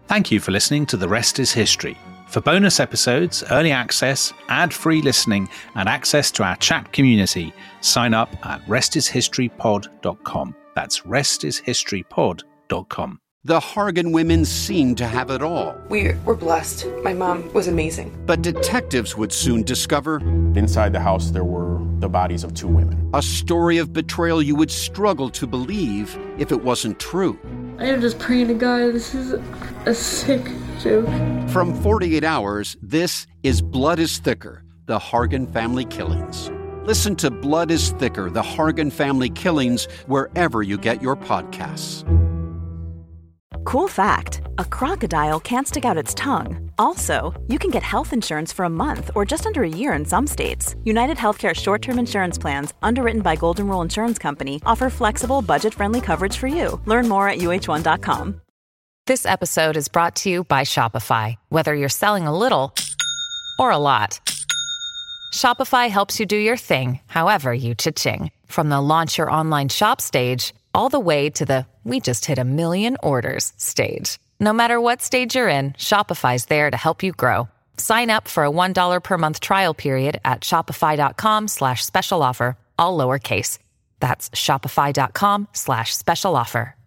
Thank you for listening to The Rest is History. For bonus episodes, early access, ad-free listening, and access to our chat community, sign up at restishistorypod.com. That's restishistorypod.com. The Hargan women seemed to have it all. We were blessed. My mom was amazing. But detectives would soon discover inside the house there were the bodies of 2 women. A story of betrayal you would struggle to believe if it wasn't true. I am just praying to God, this is a sick joke. From 48 Hours, this is Blood is Thicker, the Hargan Family Killings. Listen to Blood is Thicker, the Hargan Family Killings, wherever you get your podcasts. Cool fact, a crocodile can't stick out its tongue. Also, you can get health insurance for a month or just under a year in some states. United Healthcare short-term insurance plans, underwritten by Golden Rule Insurance Company, offer flexible, budget-friendly coverage for you. Learn more at uh1.com. This episode is brought to you by Shopify. Whether you're selling a little or a lot, Shopify helps you do your thing, however you cha-ching. From the launch your online shop stage, all the way to the we just hit 1 million orders stage. No matter what stage you're in, Shopify's there to help you grow. Sign up for a $1 per month trial period at shopify.com/special offer, all lowercase. That's shopify.com/special offer.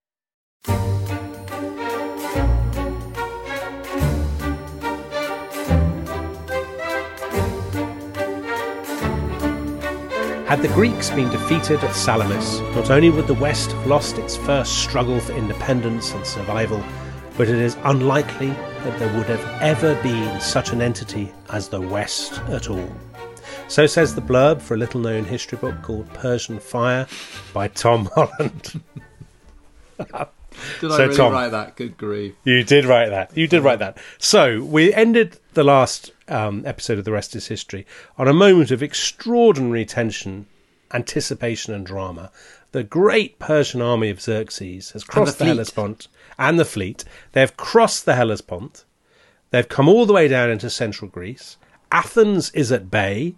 Had the Greeks been defeated at Salamis, not only would the West have lost its first struggle for independence and survival, but it is unlikely that there would have ever been such an entity as the West at all. So says the blurb for a little-known history book called Persian Fire by Tom Holland. Did I really write that? Good grief. You did write that. You did write that. So we ended the last episode of The Rest is History on a moment of extraordinary tension, anticipation and drama. The great Persian army of Xerxes has crossed the Hellespont and the fleet. They've crossed the Hellespont. They've come all the way down into central Greece. Athens is at bay.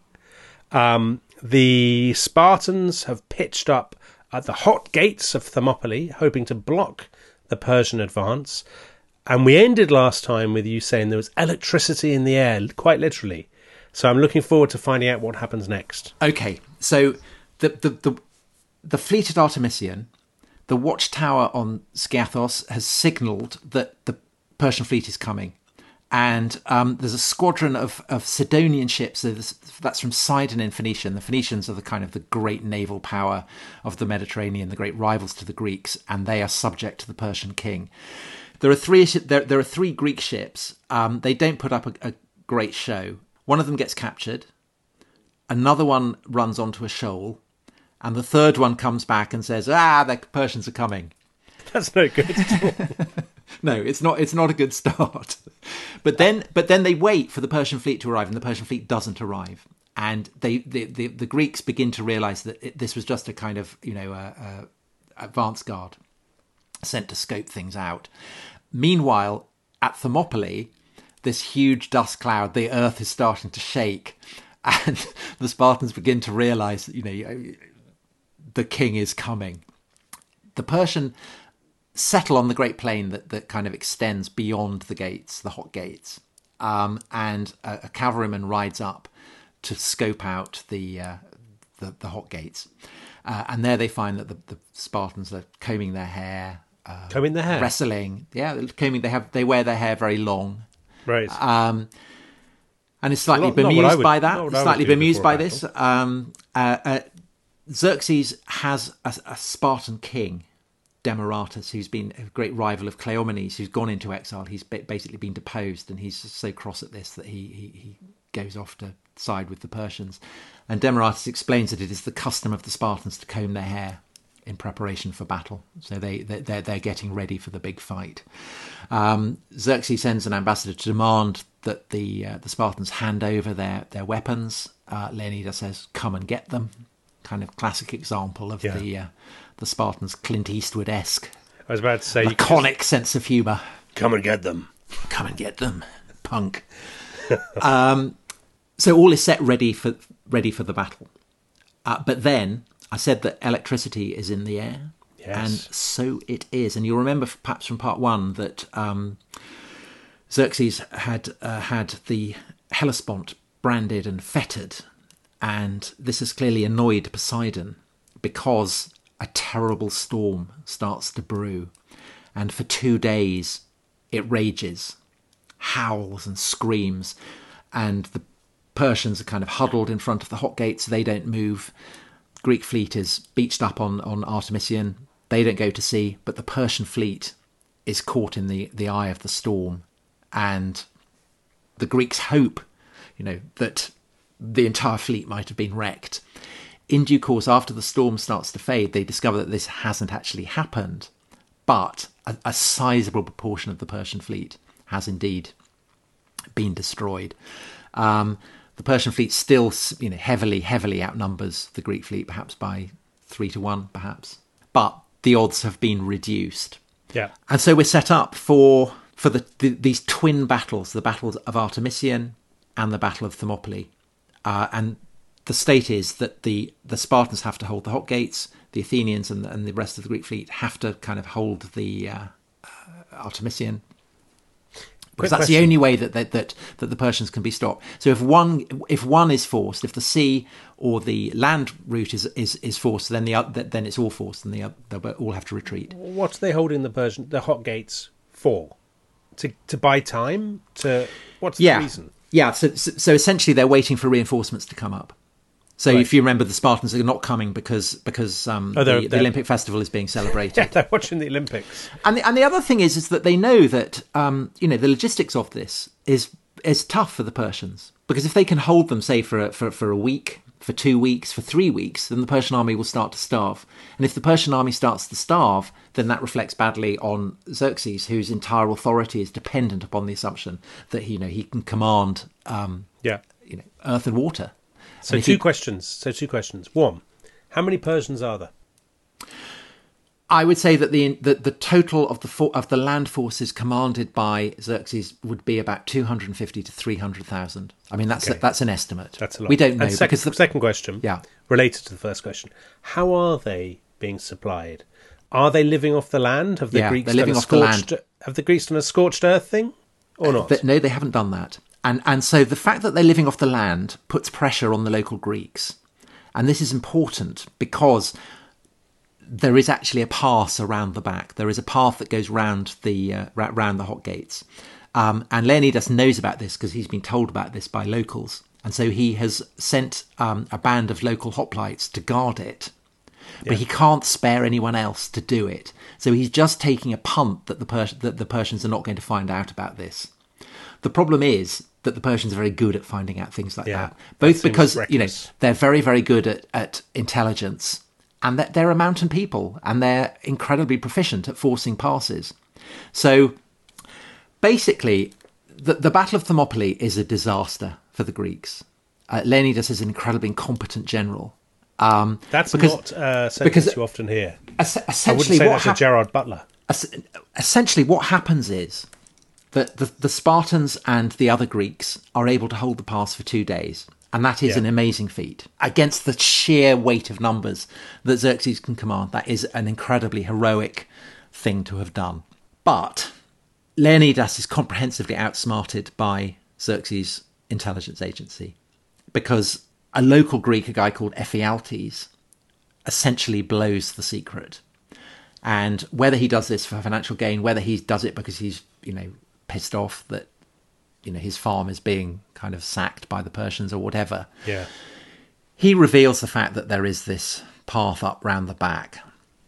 The Spartans have pitched up at the hot gates of Thermopylae, hoping to block the Persian advance. And we ended last time with you saying there was electricity in the air, quite literally. So I'm looking forward to finding out what happens next. Okay, so the fleet at Artemisium, the watchtower on Skiathos has signalled that the Persian fleet is coming. And there's a squadron of Sidonian ships. So that's from Sidon in Phoenicia. And the Phoenicians are the kind of the great naval power of the Mediterranean, the great rivals to the Greeks, and they are subject to the Persian king. There are three Greek ships. They don't put up a great show. One of them gets captured. Another one runs onto a shoal. And the third one comes back and says, the Persians are coming. That's no good at all. No, it's not a good start. But then they wait for the Persian fleet to arrive, and the Persian fleet doesn't arrive. And the Greeks begin to realise that this was just a kind of advance guard sent to scope things out. Meanwhile, at Thermopylae, this huge dust cloud, the earth is starting to shake, and the Spartans begin to realise that the king is coming. The Persian settle on the great plain that kind of extends beyond the gates, the hot gates, and a cavalryman rides up to scope out the hot gates, and there they find that the Spartans are combing their hair, wrestling, combing. They wear their hair very long, right? And is slightly bemused by that. Slightly bemused by this. Xerxes has a Spartan king, Demaratus, who's been a great rival of Cleomenes, who's gone into exile. He's basically been deposed, and he's so cross at this that he goes off to side with the Persians. And Demaratus explains that it is the custom of the Spartans to comb their hair in preparation for battle. So they're getting ready for the big fight. Xerxes sends an ambassador to demand that the Spartans hand over their weapons. Leonidas says, "Come and get them." Kind of classic example of the Spartans, Clint Eastwood-esque. I was about to say, laconic sense of humour. Come and get them. Come and get them, punk. So all is set ready for the battle. But then I said that electricity is in the air. Yes. And so it is. And you'll remember perhaps from part one that Xerxes had the Hellespont branded and fettered. And this has clearly annoyed Poseidon because a terrible storm starts to brew. And for 2 days, it rages, howls and screams. And the Persians are kind of huddled in front of the Hot Gates. They don't move. Greek fleet is beached up on Artemision. They don't go to sea. But the Persian fleet is caught in the eye of the storm. And the Greeks hope, that the entire fleet might have been wrecked. In due course, after the storm starts to fade, they discover that this hasn't actually happened. But a sizable proportion of the Persian fleet has indeed been destroyed. The Persian fleet still, heavily outnumbers the Greek fleet, perhaps by 3-1, perhaps. But the odds have been reduced. Yeah. And so we're set up for these twin battles, the battles of Artemision and the Battle of Thermopylae. And the state is that the Spartans have to hold the Hot Gates, the Athenians and the rest of the Greek fleet have to kind of hold the Artemision. Because that's the only way that the Persians can be stopped. So if one is forced, if the sea or the land route is forced, then then it's all forced, and they'll all have to retreat. What's they holding the Hot Gates for? To buy time? What's the reason? Yeah. So essentially, they're waiting for reinforcements to come up. So if you remember, the Spartans are not coming because the Olympic festival is being celebrated. Yeah, they're watching the Olympics. And the other thing is that they know that the logistics of this is tough for the Persians, because if they can hold them, say for a week, for 2 weeks, for 3 weeks, then the Persian army will start to starve. And if the Persian army starts to starve, then that reflects badly on Xerxes, whose entire authority is dependent upon the assumption that he can command earth and water. So two questions. One, how many Persians are there? I would say that the total of the land forces commanded by Xerxes would be about 250 to 300,000. I mean, that's an estimate. That's a lot. We don't know. Because the second question, yeah, related to the first question, how are they being supplied? Are they living off the land? Have the Greeks they're living off the land. Have the Greeks done a scorched earth thing, or not? No, they haven't done that. And so the fact that they're living off the land puts pressure on the local Greeks. And this is important because there is actually a pass around the back. There is a path that goes round the Hot Gates. And Leonidas knows about this because he's been told about this by locals. And so he has sent a band of local hoplites to guard it. But he can't spare anyone else to do it. So he's just taking a punt that the Persians are not going to find out about this. The problem is that the Persians are very good at finding out things like that. Both because they're very, very good at intelligence, and that they're a mountain people, and they're incredibly proficient at forcing passes. So basically, the Battle of Thermopylae is a disaster for the Greeks. Leonidas is an incredibly incompetent general. That's not a sentence you often hear. I wouldn't say that to Gerard Butler. Essentially, what happens is that the Spartans and the other Greeks are able to hold the pass for 2 days. And that is an amazing feat. Against the sheer weight of numbers that Xerxes can command, that is an incredibly heroic thing to have done. But Leonidas is comprehensively outsmarted by Xerxes' intelligence agency, because a local Greek, a guy called Ephialtes, essentially blows the secret. And whether he does this for financial gain, whether he does it because he's, pissed off that, his farm is being kind of sacked by the Persians or whatever. Yeah. He reveals the fact that there is this path up round the back.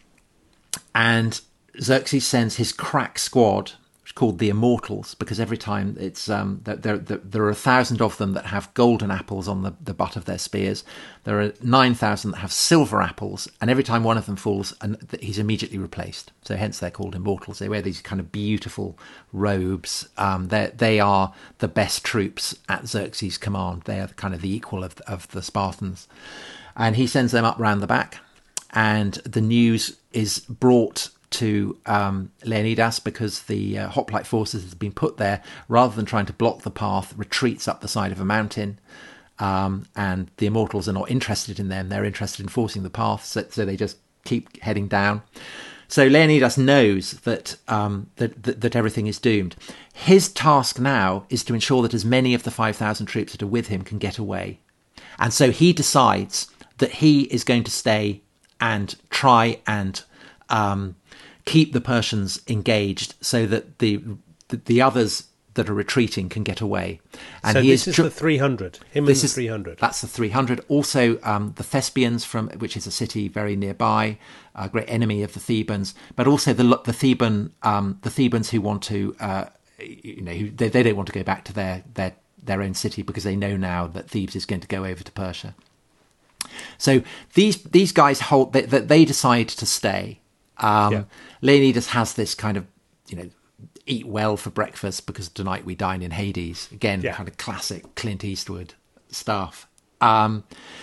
And Xerxes sends his crack squad, which is called the Immortals, because every time it's there are 1,000 of them that have golden apples on the butt of their spears. There are 9,000 that have silver apples, and every time one of them falls, and he's immediately replaced. So hence they're called Immortals. They wear these kind of beautiful robes. They are the best troops at Xerxes' command. They are kind of the equal of the Spartans. And he sends them up round the back, and the news is brought to Leonidas, because the hoplite forces has been put there, rather than trying to block the path, retreats up the side of a mountain, and the Immortals are not interested in them. They're interested in forcing the path, so they just keep heading down. So Leonidas knows that that everything is doomed. His task now is to ensure that as many of the 5,000 troops that are with him can get away. And so he decides that he is going to stay and try and keep the Persians engaged so that the others that are retreating can get away. And so this is the 300. And the 300. That's the 300. Also, the Thespians, which is a city very nearby, a great enemy of the Thebans, but also the Thebans who want to, they don't want to go back to their own city because they know now that Thebes is going to go over to Persia. So these guys they decide to stay. Leonidas has this kind of, eat well for breakfast because tonight we dine in Hades. Again, kind of classic Clint Eastwood stuff. And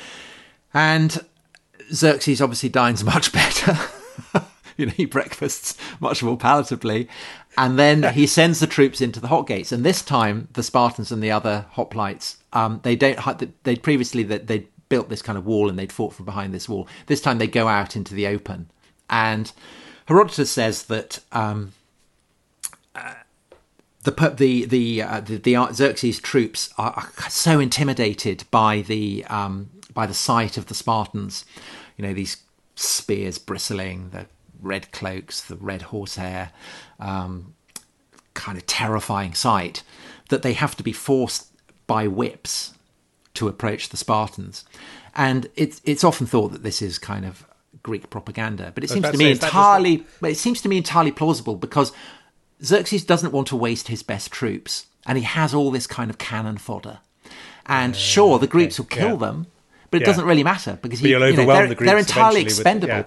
Xerxes obviously dines much better. He breakfasts much more palatably. And then he sends the troops into the Hot Gates. And this time, the Spartans and the other hoplites, they'd previously they'd built this kind of wall and they'd fought from behind this wall. This time they go out into the open. And Herodotus says that the Xerxes troops are so intimidated by the sight of the Spartans, these spears bristling, the red cloaks, the red horsehair, kind of terrifying sight, that they have to be forced by whips to approach the Spartans. And it's often thought that this is kind of Greek propaganda, but it seems to me entirely plausible because Xerxes doesn't want to waste his best troops, and he has all this kind of cannon fodder. And sure, the Greeks will kill them, but it doesn't really matter because they're entirely expendable.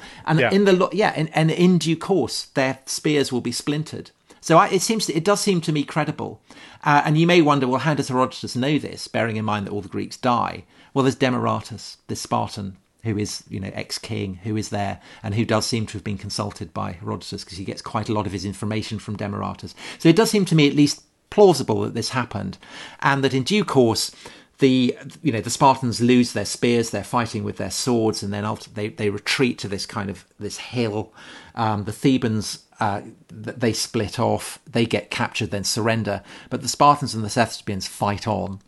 And in due course, their spears will be splintered. So it does seem to me credible. And you may wonder, well, how does Herodotus know this, bearing in mind that all the Greeks die? Well, there's Demaratus, this Spartan, who is, ex-king, who is there, and who does seem to have been consulted by Herodotus because he gets quite a lot of his information from Demaratus. So it does seem to me at least plausible that this happened, and that in due course, the Spartans lose their spears, they're fighting with their swords, and then they retreat to this hill. The Thebans, they split off, they get captured, then surrender, but the Spartans and the Thespians fight on.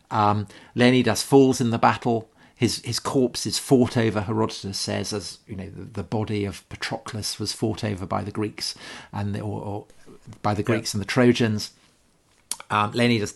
Leonidas falls in the battle. His corpse is fought over, Herodotus says, as the body of Patroclus was fought over by the Greeks and or by the Greeks and the Trojans. Leonidas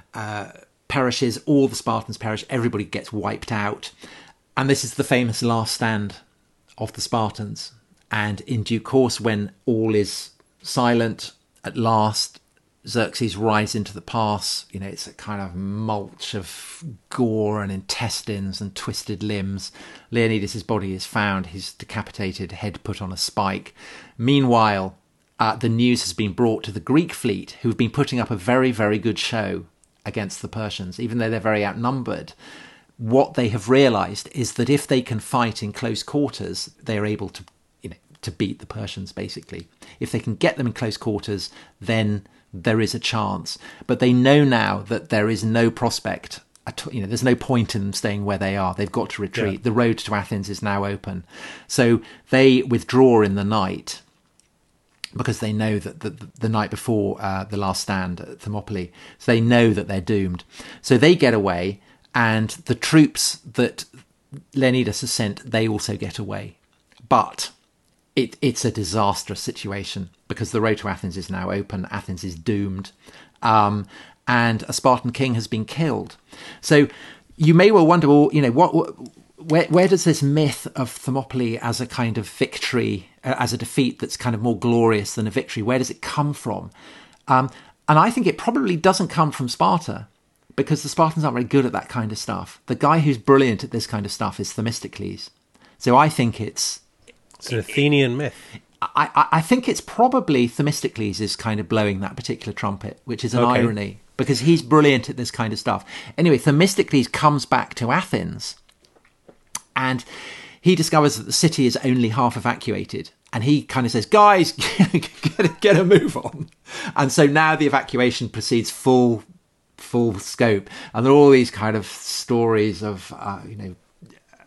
perishes, all the Spartans perish, everybody gets wiped out. And this is the famous last stand of the Spartans. And in due course, when all is silent, at last Xerxes rides into the pass. It's a kind of mulch of gore and intestines and twisted limbs. Leonidas' body is found, his decapitated head put on a spike. Meanwhile, the news has been brought to the Greek fleet, who've been putting up a very, very good show against the Persians, even though they're very outnumbered. What they have realised is that if they can fight in close quarters, they're able to beat the Persians, basically. If they can get them in close quarters, then there is a chance. But they know now that there is no prospect. There's no point in them staying where they are. They've got to retreat. Yeah. The road to Athens is now open. So they withdraw in the night because they know that the night before the last stand at Thermopylae, so they know that they're doomed. So they get away, and the troops that Leonidas has sent, they also get away. But it's a disastrous situation because the road to Athens is now open. Athens is doomed. And a Spartan king has been killed. So you may well wonder, where does this myth of Thermopylae as a kind of victory, as a defeat that's kind of more glorious than a victory, where does it come from? And I think it probably doesn't come from Sparta, because the Spartans aren't very good at that kind of stuff. The guy who's brilliant at this kind of stuff is Themistocles. So I think it's an Athenian myth. I think it's probably Themistocles is kind of blowing that particular trumpet, which is an irony, because he's brilliant at this kind of stuff. Anyway, Themistocles comes back to Athens, and he discovers that the city is only half evacuated. And he kind of says, guys, get a move on. And so now the evacuation proceeds full scope. And there are all these kind of stories of,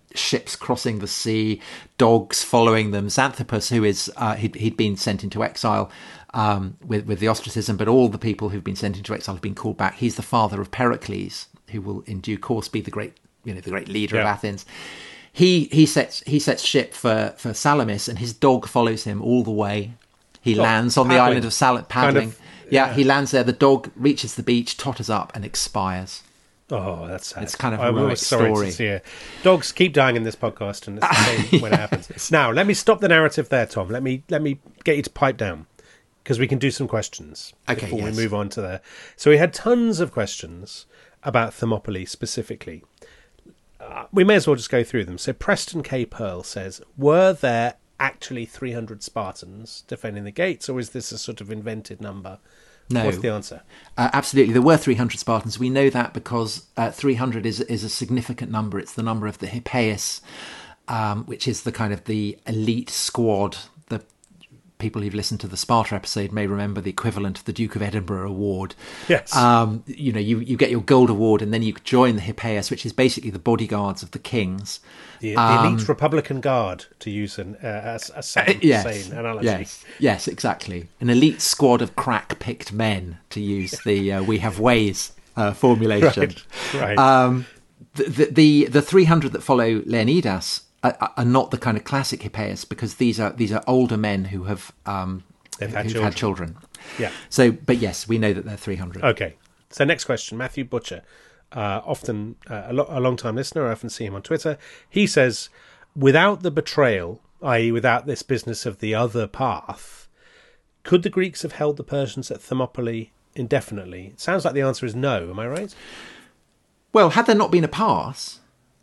ships crossing the sea, dogs following them. Xanthippus, who is he'd been sent into exile with the ostracism, but all the people who've been sent into exile have been called back. He's the father of Pericles, who will in due course be the great leader of Athens. He sets ship for Salamis, and his dog follows him all the way. He lands on the island of paddling. He lands there. The dog reaches the beach, totters up, and expires. Oh, that's sad. It's kind of a heroic story. Dogs keep dying in this podcast, and it's the same when it happens. Now, let me stop the narrative there, Tom. Let me get you to pipe down, because we can do some questions before we move on to there. So we had tons of questions about Thermopylae specifically. We may as well just go through them. So Preston K. Pearl says, were there actually 300 Spartans defending the gates, or is this a sort of invented number? No. What's the answer? Absolutely. There were 300 Spartans. We know that because 300 is a significant number. It's the number of the Hippeis, which is the kind of the elite squad. The people who've listened to the Sparta episode may remember the equivalent of the Duke of Edinburgh Award. Yes. You get your gold award, and then you join the Hippeis, which is basically the bodyguards of the kings. The elite Republican Guard, to use a sane analogy. Yes, exactly. An elite squad of crack-picked men, to use the We Have Ways formulation. Right. The 300 that follow Leonidas are not the kind of classic Hippeis, because these are older men who have had children. Yeah. So, but yes, we know that they're 300. Okay. So next question, Matthew Butcher. Often a long-time listener, I often see him on Twitter. He says, without the betrayal, i.e. without this business of the other path, could the Greeks have held the Persians at Thermopylae indefinitely? It sounds like the answer is no. Am I right? Well, had there not been a pass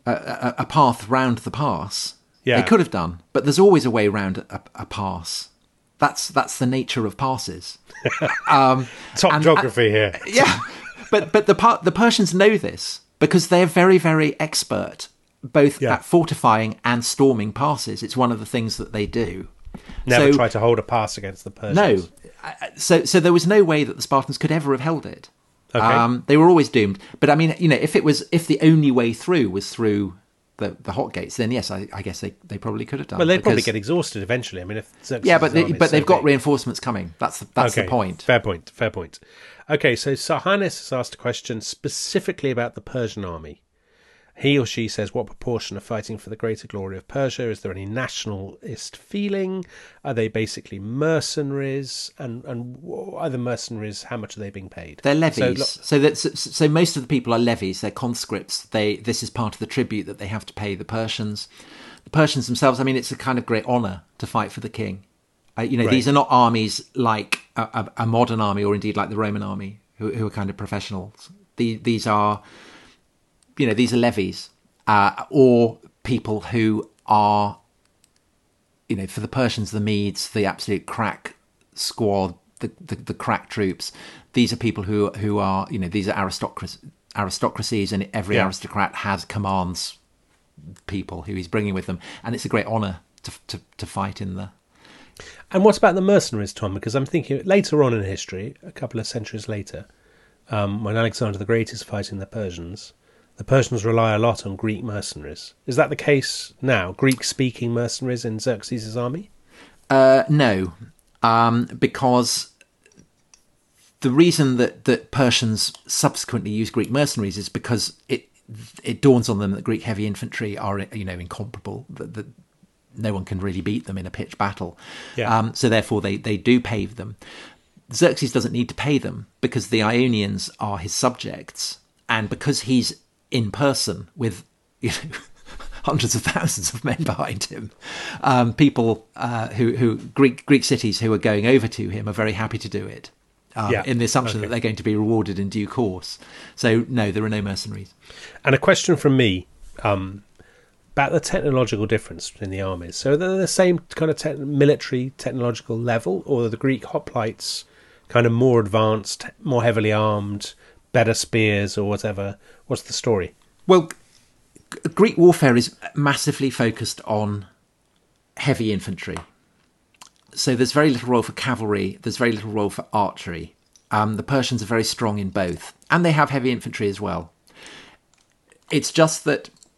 round the pass, they could have done. But there's always a way round a pass. That's the nature of passes. Top geography here. Yeah. But the Persians know this, because they're very, very expert both at fortifying and storming passes. It's one of the things that they do. Never try to hold a pass against the Persians. No. So there was no way that the Spartans could ever have held it. Okay. They were always doomed. But I mean, if the only way through was through the hot gates, then yes, I guess they probably could have done. Well, they'd probably get exhausted eventually. I mean, if but they've got reinforcements coming. That's the point. Fair point. Okay, so Sarhanis has asked a question specifically about the Persian army. He or she says, what proportion are fighting for the greater glory of Persia? Is there any nationalist feeling? Are they basically mercenaries? And are the mercenaries, how much are they being paid? They're levies. So most of the people are levies. They're conscripts. This is part of the tribute that they have to pay the Persians. The Persians themselves, I mean, it's a kind of great honour to fight for the king. Right. These are not armies like a modern army, or indeed like the Roman army, who are kind of professionals. These are levies, or people who are, for the Persians, the Medes, the absolute crack squad, the crack troops. These are people who are, these are aristocracies, and every aristocrat commands people who he's bringing with them, and it's a great honour to fight in the. And what about the mercenaries, Tom? Because I'm thinking later on in history, a couple of centuries later, when Alexander the Great is fighting the Persians rely a lot on Greek mercenaries. Is that the case now? Greek-speaking mercenaries in Xerxes' army? No, because the reason that Persians subsequently use Greek mercenaries is because it dawns on them that Greek heavy infantry are incomparable. That no one can really beat them in a pitched battle. Yeah. So therefore they do pay them. Xerxes doesn't need to pay them because the Ionians are his subjects, and because he's in person with hundreds of thousands of men behind him, people who Greek cities who are going over to him are very happy to do it, in the assumption that they're going to be rewarded in due course. So no, there are no mercenaries. And a question from me about the technological difference in the armies. So they're the same kind of military technological level, or are the Greek hoplites kind of more advanced, more heavily armed, better spears or whatever? What's the story? Well, Greek warfare is massively focused on heavy infantry. So there's very little role for cavalry. There's very little role for archery. The Persians are very strong in both, and they have heavy infantry as well. It's just that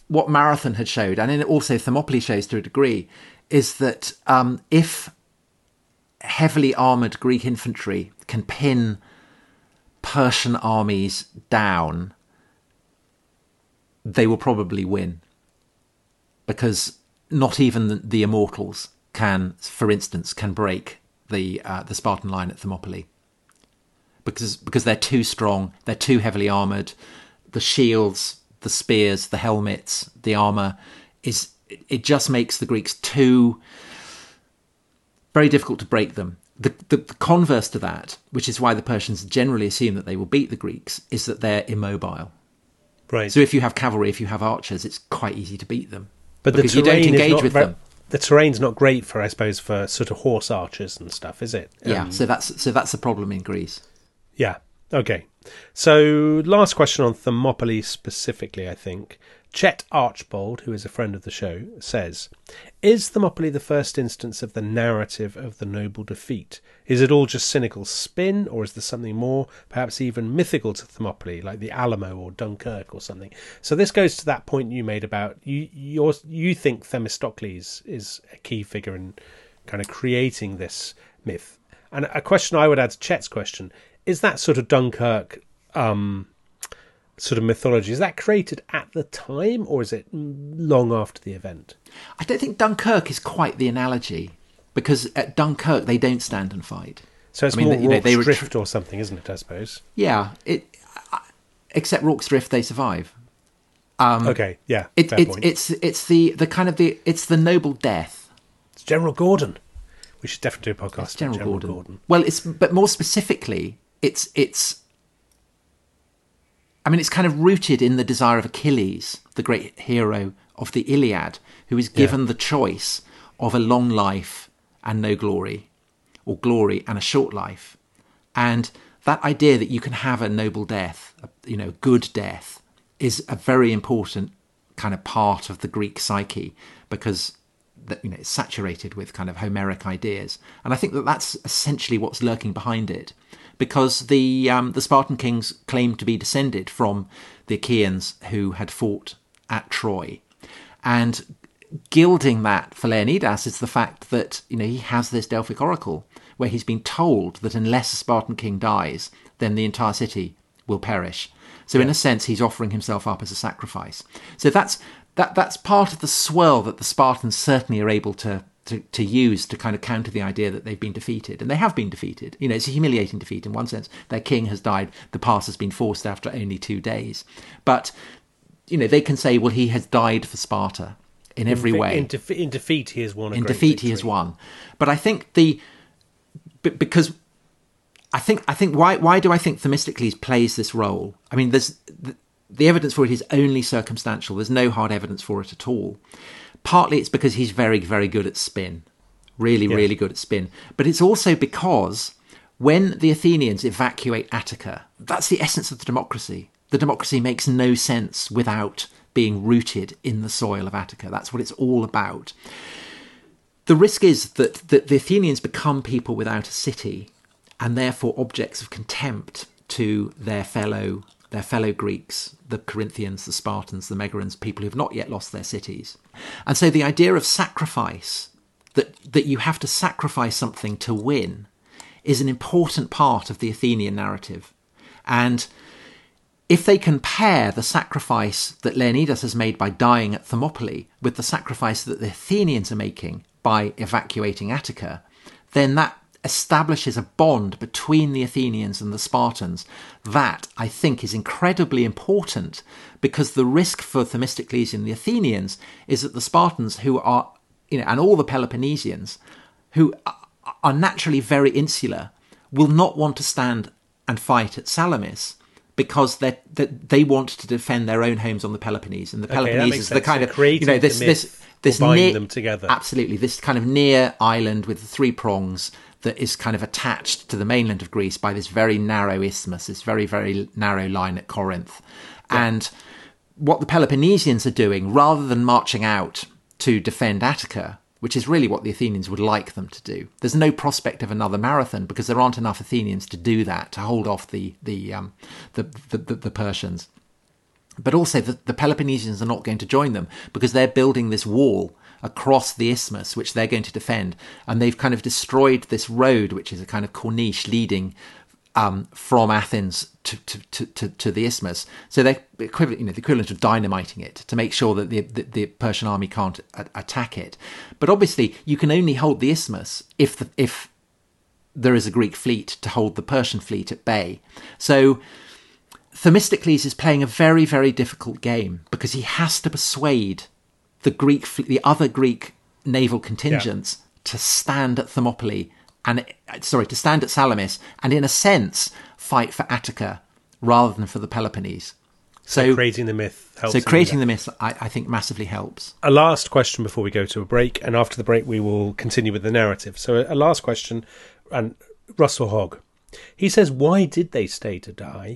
what Marathon had showed, and then also Thermopylae shows to a degree, is that if heavily armoured Greek infantry can pin Persian armies down, they will probably win. Because not even the immortals can, for instance, can break the Spartan line at Thermopylae. Because they're too strong, they're too heavily armoured. The shields, the spears, the helmets, the armour, it just makes the Greeks too very difficult to break them. The converse to that, which is why the Persians generally assume that they will beat the Greeks, is that they're immobile. Right. So if you have cavalry, if you have archers, it's quite easy to beat them. But because you don't engage with them. The terrain's not great for, I suppose, for sort of horse archers and stuff, is it? Yeah, so that's a problem in Greece. Yeah. Okay. So last question on Thermopylae specifically, I think. Chet Archbold, who is a friend of the show, says, is Thermopylae the first instance of the narrative of the noble defeat? Is it all just cynical spin, or is there something more, perhaps even mythical to Thermopylae, like the Alamo or Dunkirk or something? So this goes to that point you made about you think Themistocles is a key figure in kind of creating this myth. And a question I would add to Chet's question, is that sort of Dunkirk sort of mythology, is that created at the time, or is it long after the event? I don't think Dunkirk is quite the analogy, because at Dunkirk they don't stand and fight. So it's more Rorke's Drift or something, isn't it, I suppose? Yeah, except Rorke's Drift, they survive. Okay, yeah, fair point. It's the kind of it's the noble death. It's General Gordon. We should definitely do a podcast. It's General Gordon. Well, but more specifically, it's kind of rooted in the desire of Achilles, the great hero of the Iliad, who is given the choice of a long life and no glory, or glory and a short life. And that idea that you can have a noble death, good death, is a very important kind of part of the Greek psyche, because it's saturated with kind of Homeric ideas. And I think that that's essentially what's lurking behind it. Because the Spartan kings claimed to be descended from the Achaeans who had fought at Troy. And gilding that for Leonidas is the fact that he has this Delphic oracle where he's been told that unless a Spartan king dies, then the entire city will perish. So in a sense, he's offering himself up as a sacrifice. So that's part of the swirl that the Spartans certainly are able to use to kind of counter the idea that they've been defeated. And they have been defeated. It's a humiliating defeat in one sense. Their king has died. The pass has been forced after only 2 days. But, they can say, well, he has died for Sparta in every way. In defeat, he has won a In great defeat, victory. he has won. But I think because I think why do I think Themistocles plays this role? I mean, there's the evidence for it is only circumstantial. There's no hard evidence for it at all. Partly it's because he's very, very good at spin. Really good at spin. But it's also because when the Athenians evacuate Attica, that's the essence of the democracy. The democracy makes no sense without being rooted in the soil of Attica. That's what it's all about. The risk is that the Athenians become people without a city, and therefore objects of contempt to their fellow Greeks, the Corinthians, the Spartans, the Megarians, people who have not yet lost their cities. And so the idea of sacrifice, that you have to sacrifice something to win, is an important part of the Athenian narrative. And if they can pair the sacrifice that Leonidas has made by dying at Thermopylae with the sacrifice that the Athenians are making by evacuating Attica, then that establishes a bond between the Athenians and the Spartans that I think is incredibly important, because the risk for Themistocles and the Athenians is that the Spartans, who are, and all the Peloponnesians, who are naturally very insular, will not want to stand and fight at Salamis, because they want to defend their own homes on the Peloponnese, and the Peloponnese is the kind of this near them together. Absolutely, this kind of near island with the 3 prongs that is kind of attached to the mainland of Greece by this very narrow isthmus, this very, very narrow line at Corinth. Yeah. And what the Peloponnesians are doing, rather than marching out to defend Attica, which is really what the Athenians would like them to do. There's no prospect of another Marathon because there aren't enough Athenians to do that, to hold off the Persians. But also the Peloponnesians are not going to join them because they're building this wall across the isthmus, which they're going to defend. And they've kind of destroyed this road, which is a kind of corniche leading from Athens to the isthmus. So they're equivalent, the equivalent of dynamiting it to make sure that the Persian army can't attack it. But obviously, you can only hold the isthmus if there is a Greek fleet to hold the Persian fleet at bay. So Themistocles is playing a very, very difficult game because he has to persuade the other Greek naval contingents to stand at Thermopylae to stand at Salamis and, in a sense, fight for Attica rather than for the Peloponnese. So creating the myth helps. So creating the myth, I think, massively helps. A last question before we go to a break, and after the break we will continue with the narrative. So a last question, and Russell Hogg, he says, why did they stay to die?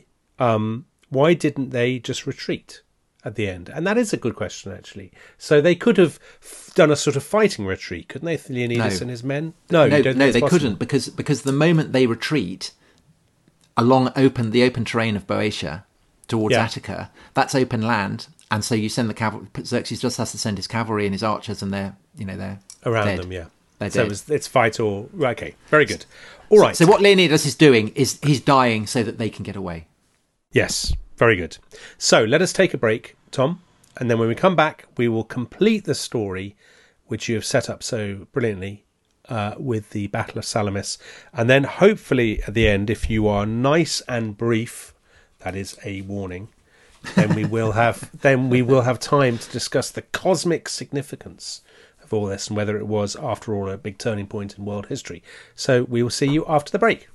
Why didn't they just retreat at the end? And that is a good question, actually. So they could have done a sort of fighting retreat, couldn't they, Leonidas and his men? No, they couldn't, because the moment they retreat along the open terrain of Boeotia towards Attica, that's open land, and so you send the cavalry. Xerxes just has to send his cavalry and his archers, and they're around dead. them. Yeah, they're so dead. it's fight or okay, very good. All right. So what Leonidas is doing is he's dying so that they can get away. Yes, very good. So let us take a break, Tom, and then when we come back, we will complete the story which you have set up so brilliantly with the Battle of Salamis. And then hopefully at the end, if you are nice and brief, that is a warning, then we will have time to discuss the cosmic significance of all this and whether it was, after all, a big turning point in world history. So we will see you after the break.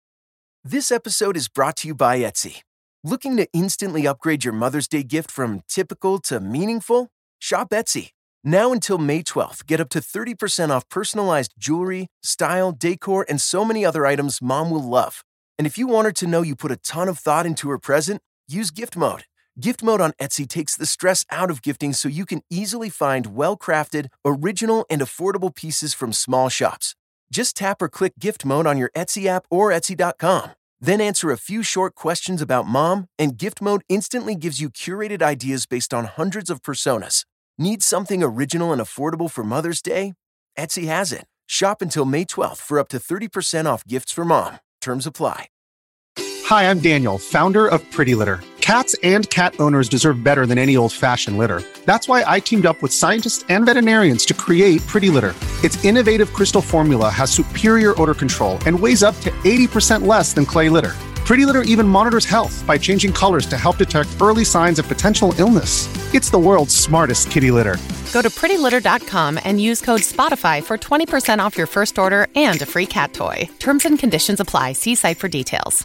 This episode is brought to you by Etsy. Looking to instantly upgrade your Mother's Day gift from typical to meaningful? Shop Etsy. Now until May 12th, get up to 30% off personalized jewelry, style, decor, and so many other items Mom will love. And if you want her to know you put a ton of thought into her present, use Gift Mode. Gift Mode on Etsy takes the stress out of gifting so you can easily find well-crafted, original, and affordable pieces from small shops. Just tap or click Gift Mode on your Etsy app or Etsy.com. Then answer a few short questions about Mom, and Gift Mode instantly gives you curated ideas based on hundreds of personas. Need something original and affordable for Mother's Day? Etsy has it. Shop until May 12th for up to 30% off gifts for Mom. Terms apply. Hi, I'm Daniel, founder of Pretty Litter. Cats and cat owners deserve better than any old-fashioned litter. That's why I teamed up with scientists and veterinarians to create Pretty Litter. Its innovative crystal formula has superior odor control and weighs up to 80% less than clay litter. Pretty Litter even monitors health by changing colors to help detect early signs of potential illness. It's the world's smartest kitty litter. Go to prettylitter.com and use code SPOTIFY for 20% off your first order and a free cat toy. Terms and conditions apply. See site for details.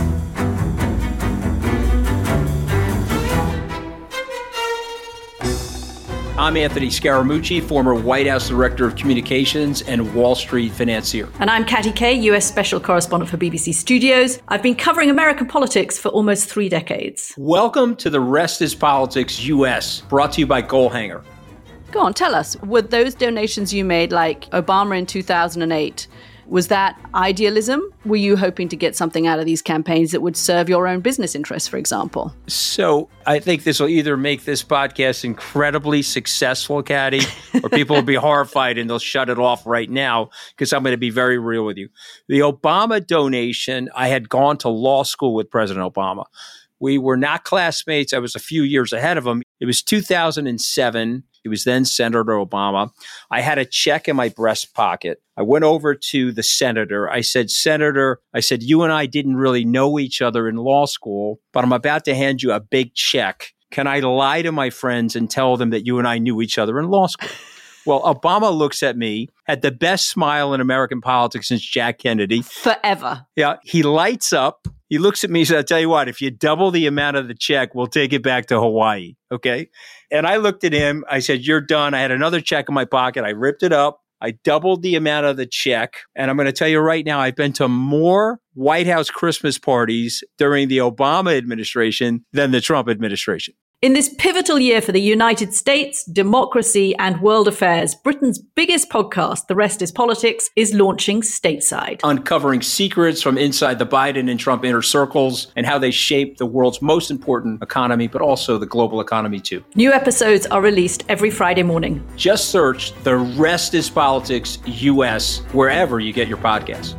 I'm Anthony Scaramucci, former White House Director of Communications and Wall Street financier. And I'm Katty Kay, US Special Correspondent for BBC Studios. I've been covering American politics for almost 3 decades. Welcome to The Rest is Politics US, brought to you by Goalhanger. Go on, tell us, were those donations you made, like Obama in 2008, was that idealism? Were you hoping to get something out of these campaigns that would serve your own business interests, for example? So I think this will either make this podcast incredibly successful, Katty, or people will be horrified and they'll shut it off right now because I'm going to be very real with you. The Obama donation, I had gone to law school with President Obama. We were not classmates. I was a few years ahead of him. It was 2007. He was then Senator Obama. I had a check in my breast pocket. I went over to the senator. I said, Senator, you and I didn't really know each other in law school, but I'm about to hand you a big check. Can I lie to my friends and tell them that you and I knew each other in law school? Well, Obama looks at me, had the best smile in American politics since Jack Kennedy. Forever. Yeah. He lights up. He looks at me and says, I'll tell you what, if you double the amount of the check, we'll take it back to Hawaii. Okay. And I looked at him. I said, you're done. I had another check in my pocket. I ripped it up. I doubled the amount of the check. And I'm going to tell you right now, I've been to more White House Christmas parties during the Obama administration than the Trump administration. In this pivotal year for the United States, democracy, and world affairs, Britain's biggest podcast, The Rest is Politics, is launching stateside. Uncovering secrets from inside the Biden and Trump inner circles and how they shape the world's most important economy, but also the global economy too. New episodes are released every Friday morning. Just search The Rest is Politics US wherever you get your podcasts.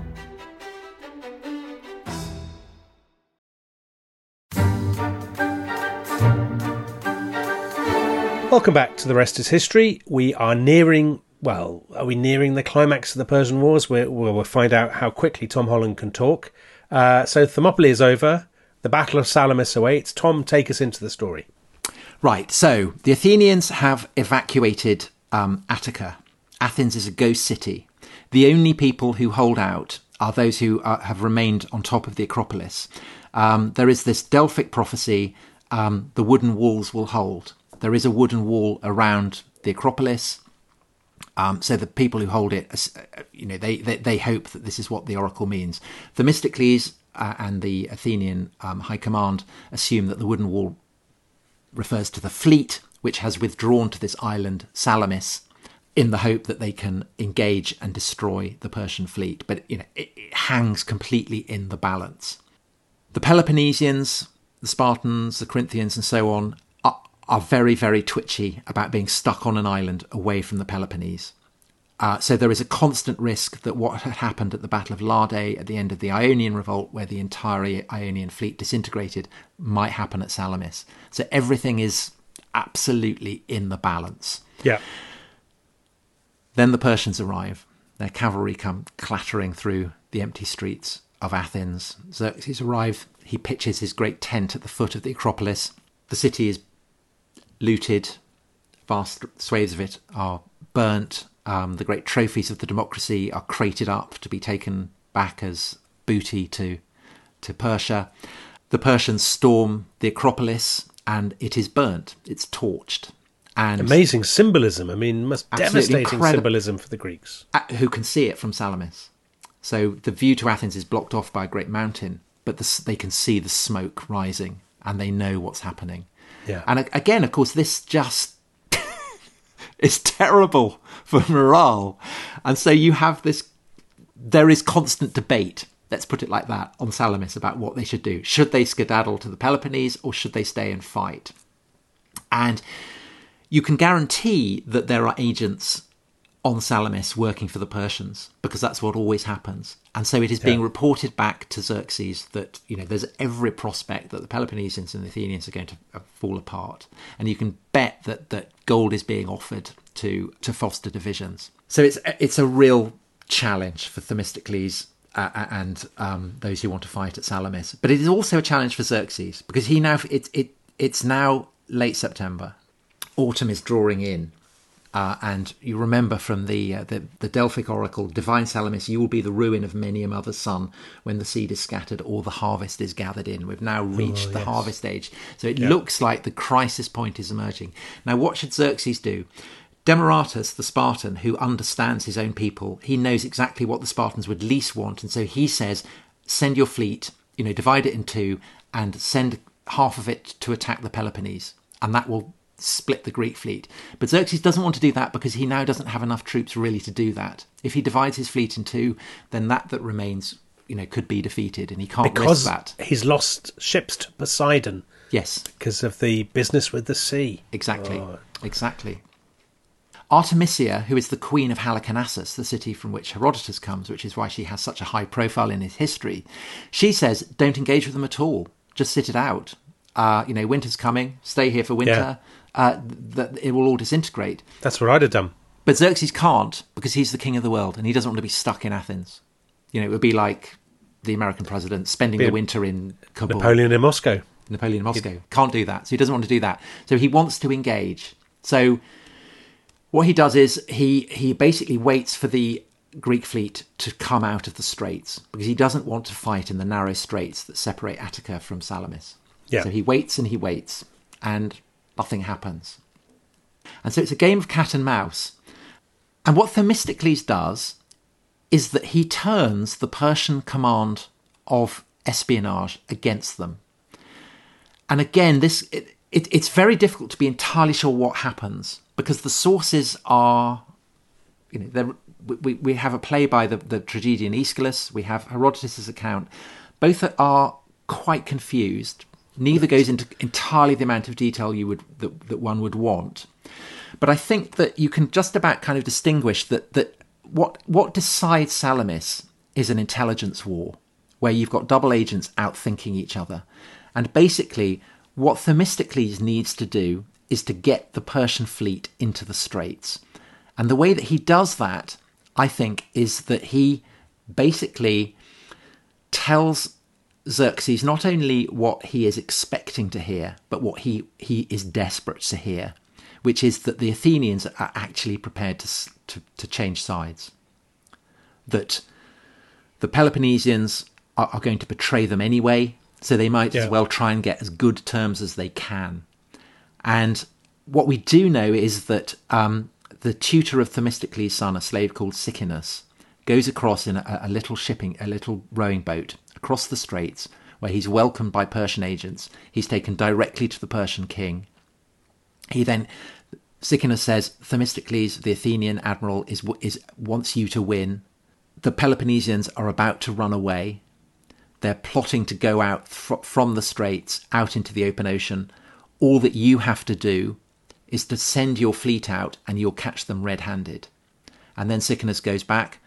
Welcome back to The Rest is History. We are nearing, well, are we nearing the climax of the Persian Wars? We'll find out how quickly Tom Holland can talk. So Thermopylae is over. The Battle of Salamis awaits. Tom, take us into the story. Right, so the Athenians have evacuated Attica. Athens is a ghost city. The only people who hold out are those who have remained on top of the Acropolis. There is this Delphic prophecy, the wooden walls will hold. There is a wooden wall around the Acropolis. So the people who hold it, they hope that this is what the oracle means. Themistocles and the Athenian high command assume that the wooden wall refers to the fleet, which has withdrawn to this island, Salamis, in the hope that they can engage and destroy the Persian fleet. But it hangs completely in the balance. The Peloponnesians, the Spartans, the Corinthians, and so on, are very, very twitchy about being stuck on an island away from the Peloponnese. So there is a constant risk that what had happened at the Battle of Lade at the end of the Ionian Revolt, where the entire Ionian fleet disintegrated, might happen at Salamis. So everything is absolutely in the balance. Yeah. Then the Persians arrive. Their cavalry come clattering through the empty streets of Athens. Xerxes arrives. He pitches his great tent at the foot of the Acropolis. The city is looted, vast swathes of it are burnt. The great trophies of the democracy are crated up to be taken back as booty to Persia. The Persians storm the Acropolis and it is burnt. It's torched. And amazing symbolism. I mean, devastating symbolism for the Greeks. Who can see it from Salamis. So the view to Athens is blocked off by a great mountain, but they can see the smoke rising and they know what's happening. Yeah. And again, of course, this just is terrible for morale. And so you have there is constant debate, let's put it like that, on Salamis about what they should do. Should they skedaddle to the Peloponnese or should they stay and fight? And you can guarantee that there are agents on Salamis working for the Persians, because that's what always happens. And so it is being reported back to Xerxes that, there's every prospect that the Peloponnesians and the Athenians are going to fall apart. And you can bet that gold is being offered to foster divisions. So it's a real challenge for Themistocles and those who want to fight at Salamis. But it is also a challenge for Xerxes, because it's now late September. Autumn is drawing in. And you remember from the Delphic oracle, divine Salamis, you will be the ruin of many a mother's son when the seed is scattered or the harvest is gathered in. We've now reached the harvest age. So it looks like the crisis point is emerging. Now, what should Xerxes do? Demaratus, the Spartan, who understands his own people, he knows exactly what the Spartans would least want. And so he says, send your fleet, divide it in two and send half of it to attack the Peloponnese. And that will split the Greek fleet. But Xerxes doesn't want to do that because he now doesn't have enough troops really to do that. If he divides his fleet in two, then that remains, could be defeated, and he can't risk that. Because he's lost ships to Poseidon. Yes. Because of the business with the sea. Exactly. Exactly. Artemisia, who is the queen of Halicarnassus, the city from which Herodotus comes, which is why she has such a high profile in his history, she says, don't engage with them at all. Just sit it out. Winter's coming. Stay here for winter. That it will all disintegrate. That's what I'd have done. But Xerxes can't, because he's the king of the world and he doesn't want to be stuck in Athens. It would be like the American president spending the winter in Kabul. Napoleon in Moscow. Can't do that. So he doesn't want to do that. So he wants to engage. So what he does is he basically waits for the Greek fleet to come out of the straits, because he doesn't want to fight in the narrow straits that separate Attica from Salamis. Yeah. So he waits and nothing happens. And so it's a game of cat and mouse. And what Themistocles does is that he turns the Persian command of espionage against them. And again, it's very difficult to be entirely sure what happens, because the sources are, we have a play by the tragedian Aeschylus, we have Herodotus' account. Both are quite confused. Neither goes into entirely the amount of detail that one would want. But I think that you can just about kind of distinguish that what decides Salamis is an intelligence war, where you've got double agents outthinking each other. And basically, what Themistocles needs to do is to get the Persian fleet into the Straits. And the way that he does that, I think, is that he basically tells Xerxes not only what he is expecting to hear, but what he is desperate to hear, which is that the Athenians are actually prepared to change sides. That the Peloponnesians are going to betray them anyway, so they might as well try and get as good terms as they can. And what we do know is that the tutor of Themistocles' son, a slave called Sicynus, goes across in a little rowing boat across the straits, where he's welcomed by Persian agents. He's taken directly to the Persian king. Sicynus says, Themistocles, the Athenian admiral, wants you to win. The Peloponnesians are about to run away. They're plotting to go out from the straits out into the open ocean. All that you have to do is to send your fleet out and you'll catch them red-handed. And then Sicynus goes back.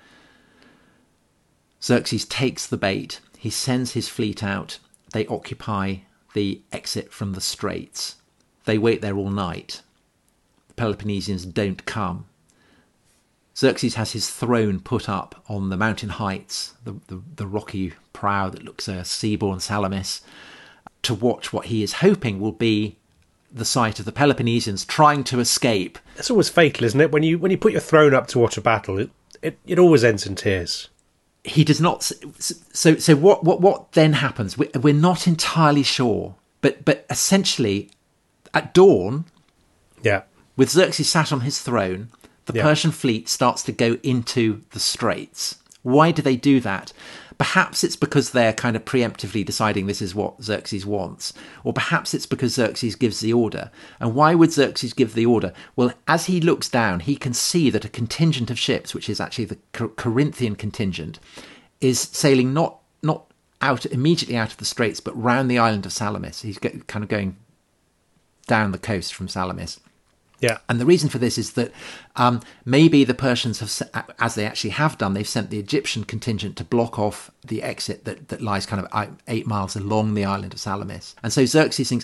Xerxes takes the bait. He sends his fleet out. They occupy the exit from the straits. They wait there all night. The Peloponnesians don't come. Xerxes has his throne put up on the mountain heights, the rocky prow that looks a seaborne Salamis, to watch what he is hoping will be the sight of the Peloponnesians trying to escape. It's always fatal, isn't it? When you put your throne up to watch a battle, it always ends in tears. He does not. So what then happens? We're not entirely sure, but essentially, at dawn, with Xerxes sat on his throne, the Persian fleet starts to go into the straits. Why do they do that? Perhaps it's because they're kind of preemptively deciding this is what Xerxes wants, or perhaps it's because Xerxes gives the order. And why would Xerxes give the order? Well, as he looks down, he can see that a contingent of ships, which is actually the Corinthian contingent, is sailing not out immediately out of the straits, but round the island of Salamis. He's kind of going down the coast from Salamis. Yeah. And the reason for this is that maybe the Persians have, as they actually have done, they've sent the Egyptian contingent to block off the exit that lies kind of 8 miles along the island of Salamis. And so Xerxes thinks,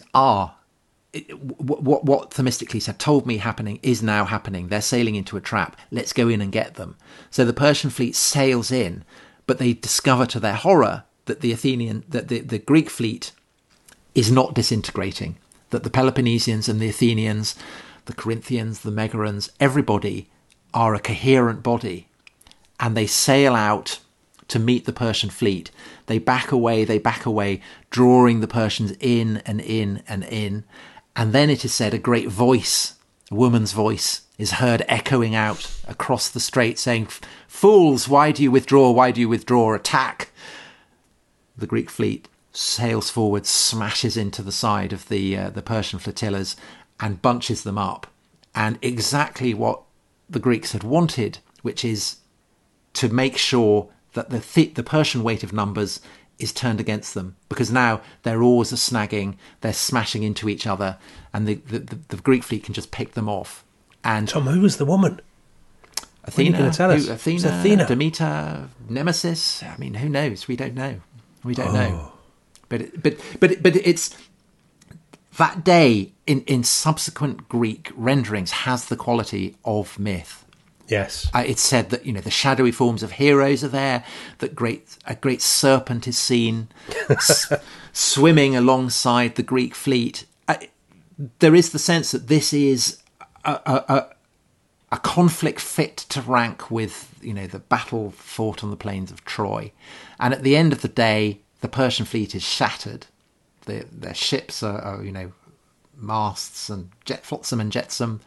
what Themistocles had told me happening is now happening. They're sailing into a trap. Let's go in and get them. So the Persian fleet sails in, but they discover to their horror that the Greek fleet is not disintegrating, that the Peloponnesians and the Athenians, the Corinthians, the Megarans, everybody are a coherent body, and they sail out to meet the Persian fleet. They back away, drawing the Persians in and in and in. And then it is said a great voice, a woman's voice, is heard echoing out across the strait saying, "Fools, why do you withdraw? Why do you withdraw? Attack!" The Greek fleet sails forward, smashes into the side of the Persian flotillas, and bunches them up. And exactly what the Greeks had wanted, which is to make sure that the Persian weight of numbers is turned against them, because now their oars are snagging, they're smashing into each other, and the Greek fleet can just pick them off. And Tom, who was the woman? Athena, going to tell us? Athena, Demeter, Nemesis. I mean, who knows? We don't know. But it's that day in subsequent Greek renderings has the quality of myth. Yes. It's said that, the shadowy forms of heroes are there, that a great serpent is seen swimming alongside the Greek fleet. There is the sense that this is a conflict fit to rank with, the battle fought on the plains of Troy. And at the end of the day, the Persian fleet is shattered. Their ships are masts and flotsam and jetsam.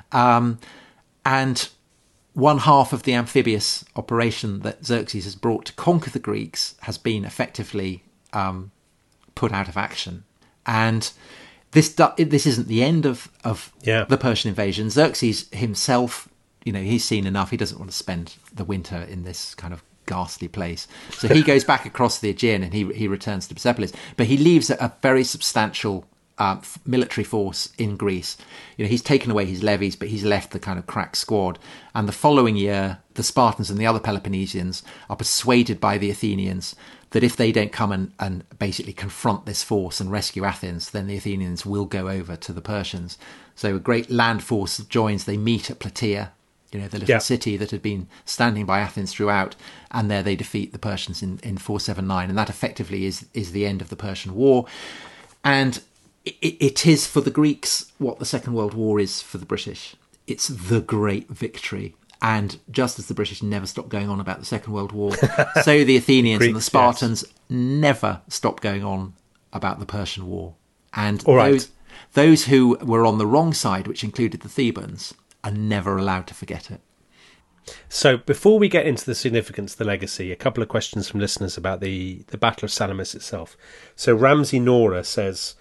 And one half of the amphibious operation that Xerxes has brought to conquer the Greeks has been effectively put out of action. And this isn't the end of the Persian invasion. Xerxes himself, he's seen enough. He doesn't want to spend the winter in this kind of ghastly place. So he goes back across the Aegean and he returns to Persepolis. But he leaves a very substantial military force in Greece. He's taken away his levies, but he's left the kind of crack squad. And the following year, the Spartans and the other Peloponnesians are persuaded by the Athenians that if they don't come and basically confront this force and rescue Athens, then the Athenians will go over to the Persians. So a great land force joins. They meet at Plataea, the little city that had been standing by Athens throughout, and there they defeat the Persians in 479. And that effectively is the end of the Persian War. And it is for the Greeks what the Second World War is for the British. It's the great victory. And just as the British never stopped going on about the Second World War, so the Athenians Greeks, and the Spartans never stopped going on about the Persian War. And those who were on the wrong side, which included the Thebans, are never allowed to forget it. So before we get into the significance, the legacy, a couple of questions from listeners about the Battle of Salamis itself. So Ramsey Nora says,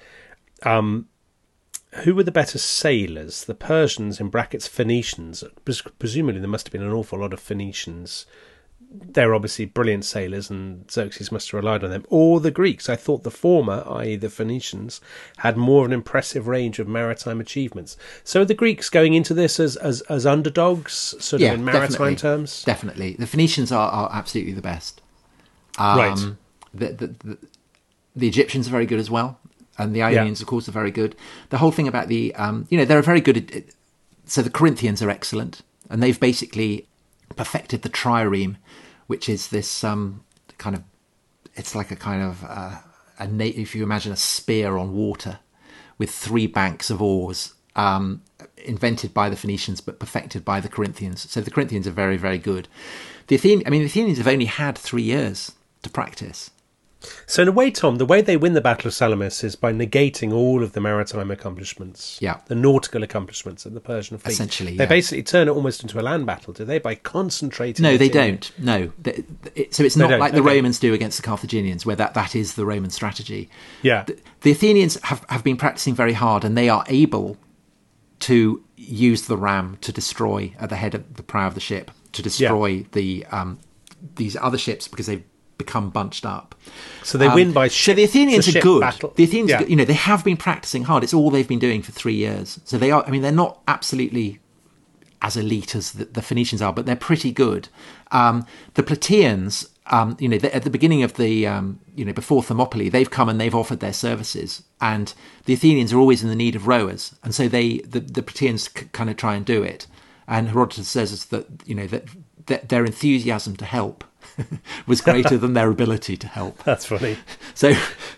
who were the better sailors, the Persians, in brackets Phoenicians? Presumably there must have been an awful lot of Phoenicians. They're obviously brilliant sailors and Xerxes must have relied on them. Or the Greeks. I thought the former, i.e. the Phoenicians, had more of an impressive range of maritime achievements. So are the Greeks going into this as underdogs, sort of in maritime terms? Definitely. The Phoenicians are absolutely the best. Right. The Egyptians are very good as well. And the Ionians, of course, are very good. The whole thing about they're very good. So the Corinthians are excellent. And they've basically perfected the trireme, which is this it's like a kind of, if you imagine a spear on water with 3 banks of oars, invented by the Phoenicians, but perfected by the Corinthians. So the Corinthians are very, very good. The Athenians have only had 3 years to practice. So in a way, Tom, the way they win the Battle of Salamis is by negating all of the maritime accomplishments, the nautical accomplishments of the Persian fleet. Essentially, they basically turn it almost into a land battle, do they? By concentrating. No, they don't. No, so it's not like the Romans do against the Carthaginians, where that is the Roman strategy. Yeah, the Athenians have been practicing very hard, and they are able to use the ram to destroy at the head of the prow of the ship to destroy these other ships because they've become bunched up. So they win by ship. So the Athenians are good. Battle. The Athenians, they have been practicing hard. It's all they've been doing for 3 years. So they are. They're not absolutely as elite as the Phoenicians are, but they're pretty good. The Plataeans, at the beginning of the, before Thermopylae, they've come and they've offered their services, and the Athenians are always in the need of rowers, and so the Plataeans kind of try and do it. And Herodotus says that that their enthusiasm to help was greater than their ability to help. That's funny. So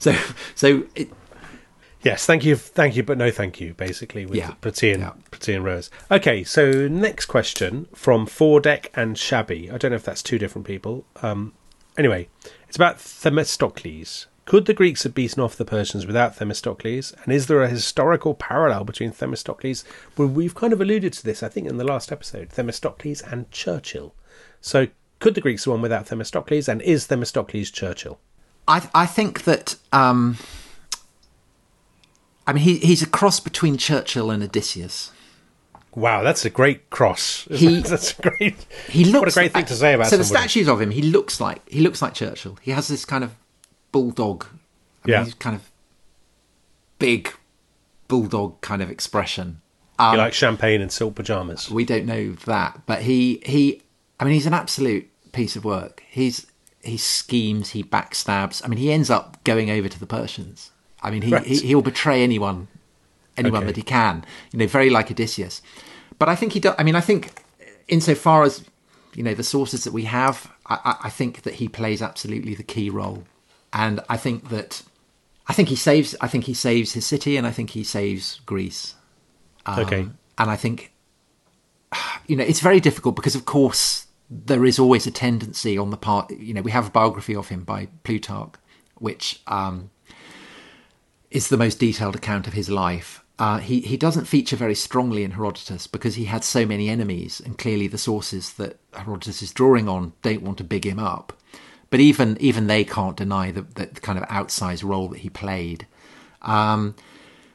yes, thank you, but no thank you, basically, with Plataean rowers. Okay, so next question from Foredeck and Shabby. I don't know if that's 2 different people. Anyway, it's about Themistocles. Could the Greeks have beaten off the Persians without Themistocles? And is there a historical parallel between Themistocles? Well, we've kind of alluded to this, I think, in the last episode, Themistocles and Churchill. So could the Greeks have won without Themistocles? And is Themistocles Churchill? I think that... he's a cross between Churchill and Odysseus. Wow, that's a great cross. That's a great. What a great thing to say about. So somebody. The statues of him, he looks like Churchill. He has this kind of bulldog. He's kind of big bulldog kind of expression. You like champagne and silk pajamas. We don't know that, but he's an absolute piece of work. He schemes, he backstabs. He ends up going over to the Persians. He'll betray anyone that he can. Very like Odysseus. But I think he does. I think, insofar as the sources that we have, I think that he plays absolutely the key role, and I think he saves his city, and I think he saves Greece. And I think it's very difficult because, of course, there is always a tendency on the part. We have a biography of him by Plutarch, which is the most detailed account of his life. He doesn't feature very strongly in Herodotus because he had so many enemies, and clearly the sources that Herodotus is drawing on don't want to big him up. But even they can't deny the kind of outsized role that he played.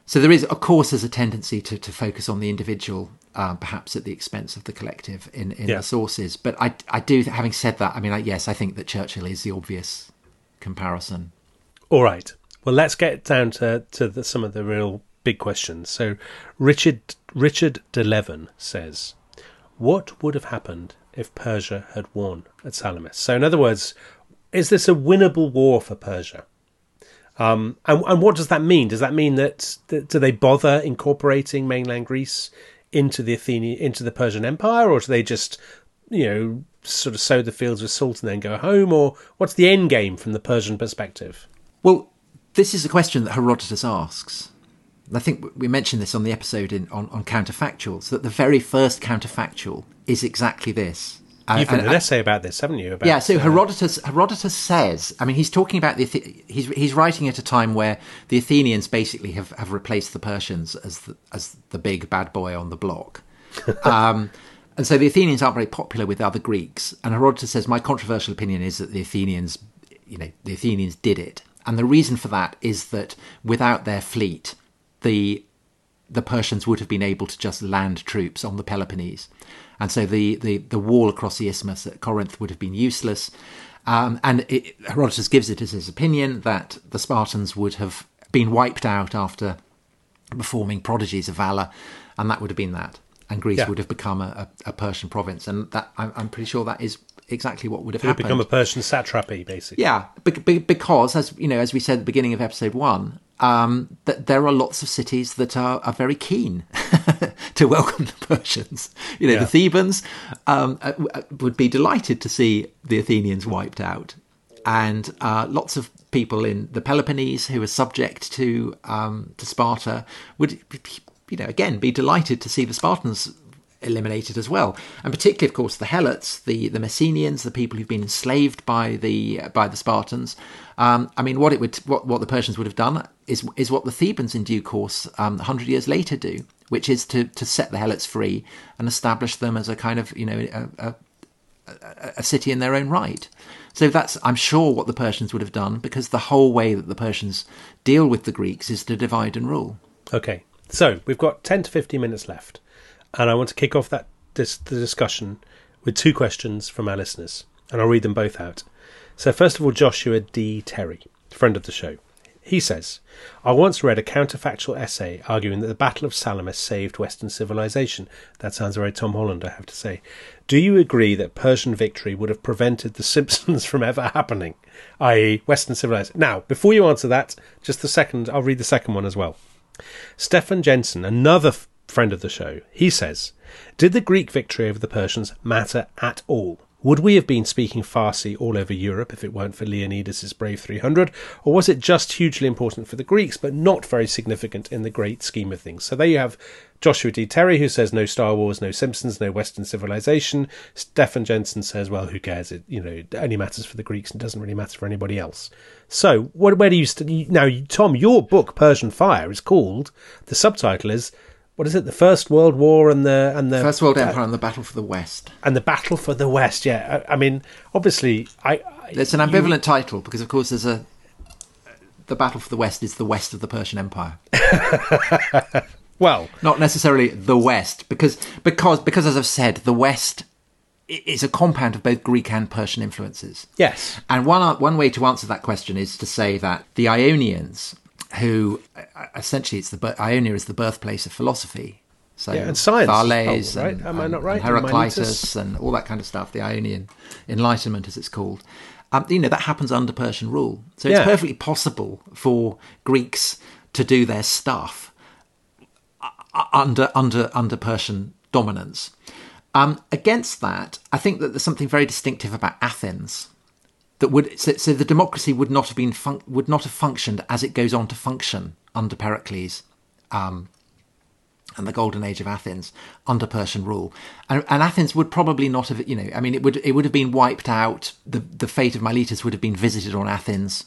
So there is, of course, there's a tendency to focus on the individual, perhaps at the expense of the collective in the sources. But I do, having said that, I mean, yes, I think that Churchill is the obvious comparison. All right. Well, let's get down to some of the real big questions. So Richard DeLevin says, what would have happened if Persia had won at Salamis? So in other words, is this a winnable war for Persia? And what does that mean? Does that mean that do they bother incorporating mainland Greece into the Persian Empire, or do they just, sort of sow the fields with salt and then go home? Or what's the end game from the Persian perspective? Well, this is a question that Herodotus asks. I think we mentioned this on the episode on counterfactuals, that the very first counterfactual is exactly this. You've written an essay about this, haven't you? So Herodotus says, I mean, he's talking about he's writing at a time where the Athenians basically have replaced the Persians as the big bad boy on the block. And so the Athenians aren't very popular with other Greeks. And Herodotus says, my controversial opinion is that the Athenians did it. And the reason for that is that without their fleet, the Persians would have been able to just land troops on the Peloponnese. And so the wall across the isthmus at Corinth would have been useless. Herodotus gives it as his opinion that the Spartans would have been wiped out after performing prodigies of valour, and that would have been that. And Greece would have become a Persian province. And that I'm pretty sure that is exactly what would have happened. Become a Persian satrapy, basically. Yeah, because, as we said at the beginning of episode 1, that there are lots of cities that are very keen to welcome the Persians. The Thebans would be delighted to see the Athenians wiped out, and lots of people in the Peloponnese who are subject to Sparta would, again, be delighted to see the Spartans eliminated as well. And particularly, of course, the Helots, the Messenians, the people who've been enslaved by the Spartans. I mean, what the Persians would have done is what the Thebans in due course 100 years later do, which is to set the Helots free and establish them as a kind of a city in their own right. So that's, I'm sure, what the Persians would have done, because the whole way that the Persians deal with the Greeks is to divide and rule. Okay, so we've got 10 to 15 minutes left. And I want to kick off the discussion with 2 questions from our listeners, and I'll read them both out. So first of all, Joshua D. Terry, friend of the show. He says, I once read a counterfactual essay arguing that the Battle of Salamis saved Western civilization. That sounds very Tom Holland, I have to say. Do you agree that Persian victory would have prevented the Simpsons from ever happening, i.e. Western civilization? Now, before you answer that, I'll read the second one as well. Stefan Jensen, another friend of the show, he says, did the Greek victory over the Persians matter at all? Would we have been speaking Farsi all over Europe if it weren't for Leonidas' brave 300? Or was it just hugely important for the Greeks, but not very significant in the great scheme of things? So there you have Joshua D. Terry, who says no Star Wars, no Simpsons, no Western civilization. Stefan Jensen says, well, who cares? It only matters for the Greeks and doesn't really matter for anybody else. So where do you now, Tom, your book, Persian Fire, is called, the subtitle is, what is it? The First World War and the First World Empire and the Battle for the West. And the Battle for the West. Yeah, I mean, obviously, it's an ambivalent title because, of course, the Battle for the West is the west of the Persian Empire. Well, not necessarily the West, because as I've said, the West is a compound of both Greek and Persian influences. Yes, and one way to answer that question is to say that the Ionians, who essentially Ionia is the birthplace of philosophy. So and science. Thales right? Am I not right? And Heraclitus and all that kind of stuff, the Ionian Enlightenment as it's called. That happens under Persian rule. So it's perfectly possible for Greeks to do their stuff under Persian dominance. Against that, I think that there's something very distinctive about Athens. That so the democracy would not have functioned as it goes on to function under Pericles, and the golden age of Athens under Persian rule, and Athens would probably not have, it would have been wiped out. The fate of Miletus would have been visited on Athens.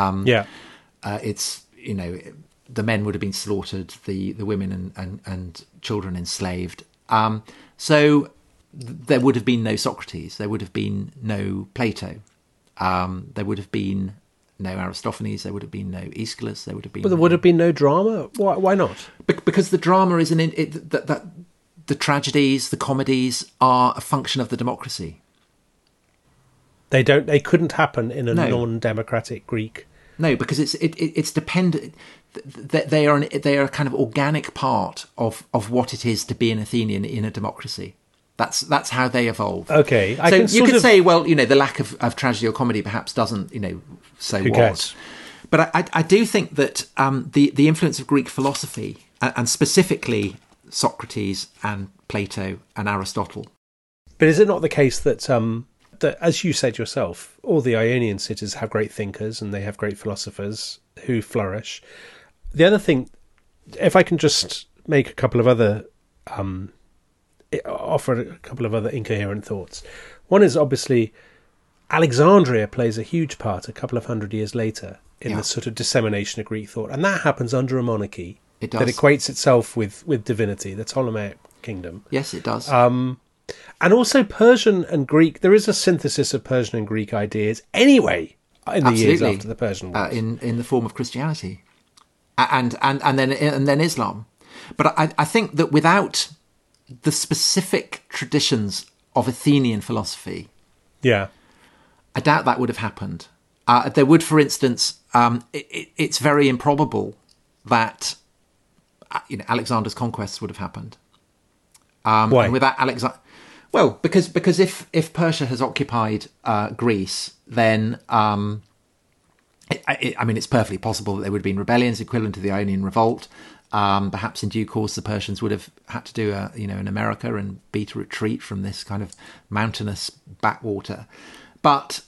It's the men would have been slaughtered, the women and children enslaved. So there would have been no Socrates, there would have been no Plato. There would have been no Aristophanes, there would have been no Aeschylus, there would have been. But there would have been no drama. Why not? Because the drama is the tragedies, the comedies are a function of the democracy. They couldn't happen in a non-democratic Greek. No, because it's dependent. They are a kind of organic part of what it is to be an Athenian in a democracy. That's how they evolve. Okay, so you could say, well, the lack of tragedy or comedy perhaps doesn't, so Who what? cares? But I do think that the influence of Greek philosophy, and specifically Socrates and Plato and Aristotle. But is it not the case that, that, as you said yourself, all the Ionian cities have great thinkers and they have great philosophers who flourish? The other thing, if I can just make a couple of other, offer a couple of other incoherent thoughts. One is obviously Alexandria plays a huge part a couple of hundred years later in the sort of dissemination of Greek thought. And that happens under a monarchy It does. that equates itself with divinity, the Ptolemaic kingdom. Yes, it does. And also Persian and Greek, there is a synthesis of Persian and Greek ideas anyway in the years after the Persian Wars. In the form of Christianity and then Islam. But I think that without the specific traditions of Athenian philosophy, I doubt that would have happened. There would, for instance, it's very improbable that Alexander's conquests would have happened. Why? And without Alexander, well, because if Persia has occupied Greece, then it's perfectly possible that there would have been rebellions equivalent to the Ionian Revolt. Perhaps in due course, the Persians would have had to do an America and beat a retreat from this kind of mountainous backwater. But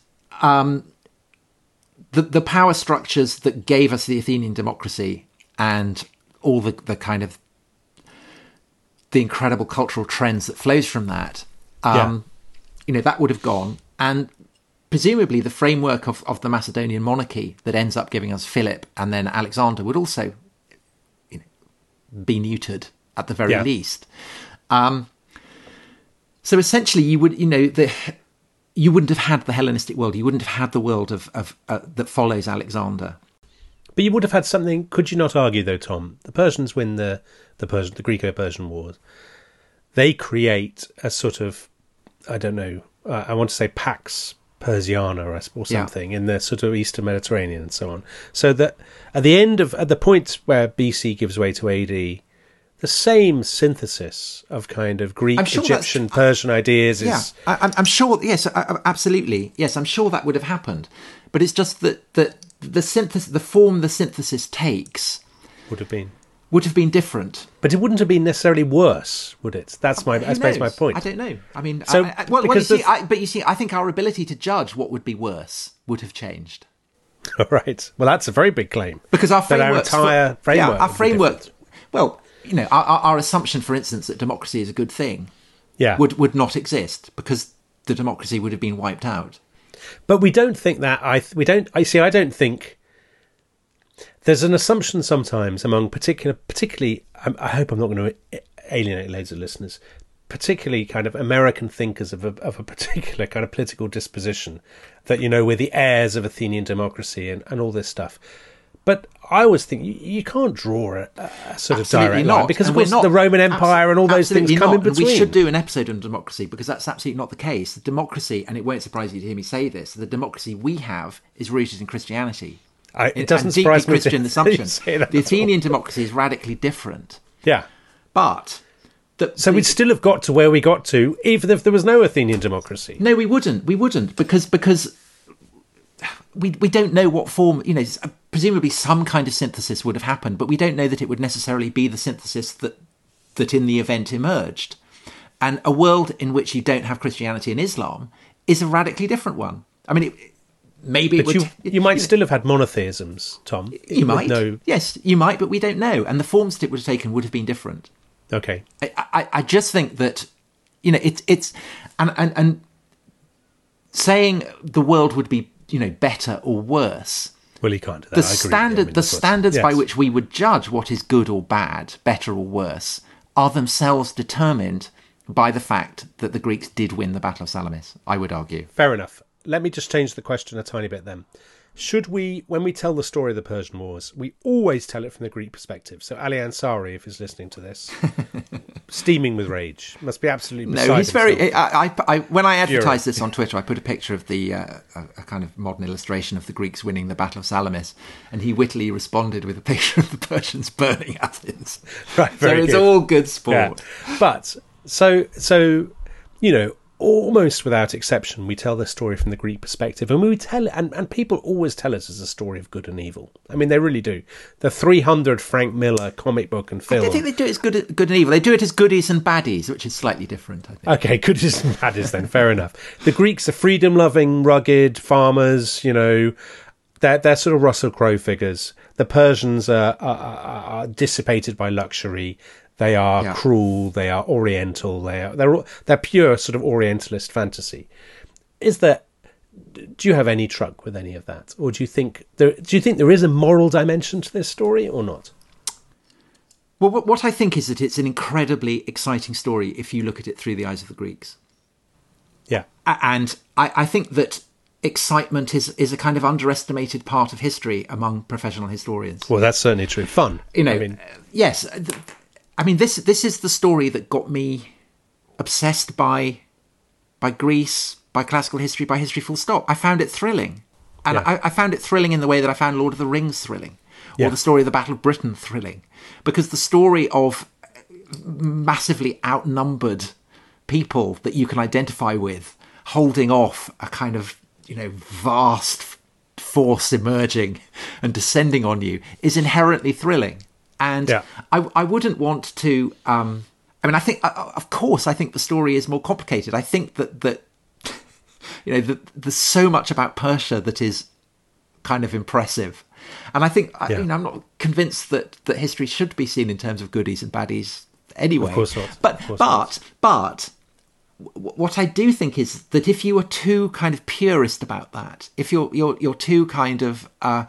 the power structures that gave us the Athenian democracy and all the kind of the incredible cultural trends that flows from that, that would have gone. And presumably the framework of the Macedonian monarchy that ends up giving us Philip and then Alexander would also be neutered at the very least. So essentially you would, you wouldn't have had the Hellenistic world. You wouldn't have had the world of that follows Alexander. But you would have had something. Could you not argue, though, Tom? The Persians win the Greco-Persian Wars. They create a sort of, I don't know, I want to say Pax Persiana or something in the sort of Eastern Mediterranean and so on. So that at the point where BC gives way to AD, the same synthesis of kind of Greek, Egyptian, Persian ideas is... Yeah, I'm sure, yes, absolutely. Yes, I'm sure that would have happened. But it's just that the synthesis, the form the synthesis takes... would have been different. But it wouldn't have been necessarily worse, would it? That's my point. I don't know. I mean, so, you see, I think our ability to judge what would be worse would have changed. Right. Well, that's a very big claim. Because our framework, framework. Well, our assumption, for instance, that democracy is a good thing, would not exist because the democracy would have been wiped out. But we don't think that. I don't think. There's an assumption sometimes among particularly, I hope I'm not going to alienate loads of listeners, particularly kind of American thinkers of a particular kind of political disposition, that, we're the heirs of Athenian democracy and all this stuff. But I always think you can't draw a sort of direct line, because of course the Roman Empire and all those things come in between. We should do an episode on democracy, because that's absolutely not the case. The democracy, and it won't surprise you to hear me say this, the democracy we have is rooted in Christianity. It doesn't surprise me. Christian assumption. The Athenian democracy is radically different. Yeah, but so we'd still have got to where we got to, even if there was no Athenian democracy. No, we wouldn't, because we don't know what form. Presumably some kind of synthesis would have happened, but we don't know that it would necessarily be the synthesis that in the event emerged. And a world in which you don't have Christianity and Islam is a radically different one. I mean, you might still have had monotheisms, Tom. You might. Yes, you might, but we don't know. And the forms that it would have taken would have been different. Okay. I just think that, it's and saying the world would be, better or worse. Well, you can't do that. The standards by which we would judge what is good or bad, better or worse, are themselves determined by the fact that the Greeks did win the Battle of Salamis, I would argue. Fair enough. Let me just change the question a tiny bit then. Should we, when we tell the story of the Persian Wars, we always tell it from the Greek perspective? So Ali Ansari, if he's listening to this, steaming with rage, must be absolutely beside he's himself. very. When I advertised this on Twitter, I put a picture of the a kind of modern illustration of the Greeks winning the Battle of Salamis, and he wittily responded with a picture of the Persians burning Athens. Right, so it's all good sport. Yeah. But so you know, almost without exception, we tell this story from the Greek perspective, and we tell it, and people always tell it as a story of good and evil. I mean, they really do. The 300 Frank Miller comic book and film. I don't think they do it as good and evil. They do it as goodies and baddies, which is slightly different, I think. Okay, goodies and baddies then, fair enough. The Greeks are freedom-loving, rugged farmers, you know, they're sort of Russell Crowe figures. The Persians are dissipated by luxury. They are cruel. They are Oriental. They're pure sort of Orientalist fantasy. Do you have any truck with any of that, or do you think there is a moral dimension to this story, or not? Well, what I think is that it's an incredibly exciting story if you look at it through the eyes of the Greeks. Yeah, and I think that excitement is a kind of underestimated part of history among professional historians. Well, that's certainly true. Fun, you know. Yes. I mean, this is the story that got me obsessed by Greece, by classical history, by history full stop. I found it thrilling. And I found it thrilling in the way that I found Lord of the Rings thrilling, or the story of the Battle of Britain thrilling. Because the story of massively outnumbered people that you can identify with holding off a kind of, you know, vast force emerging and descending on you is inherently thrilling. And I wouldn't want to. I mean, I think, of course, I think the story is more complicated. I think that you know, there's so much about Persia that is kind of impressive, and I think I'm not convinced that history should be seen in terms of goodies and baddies anyway. Of course not. But what I do think is that if you are too kind of purist about that, if you're too kind of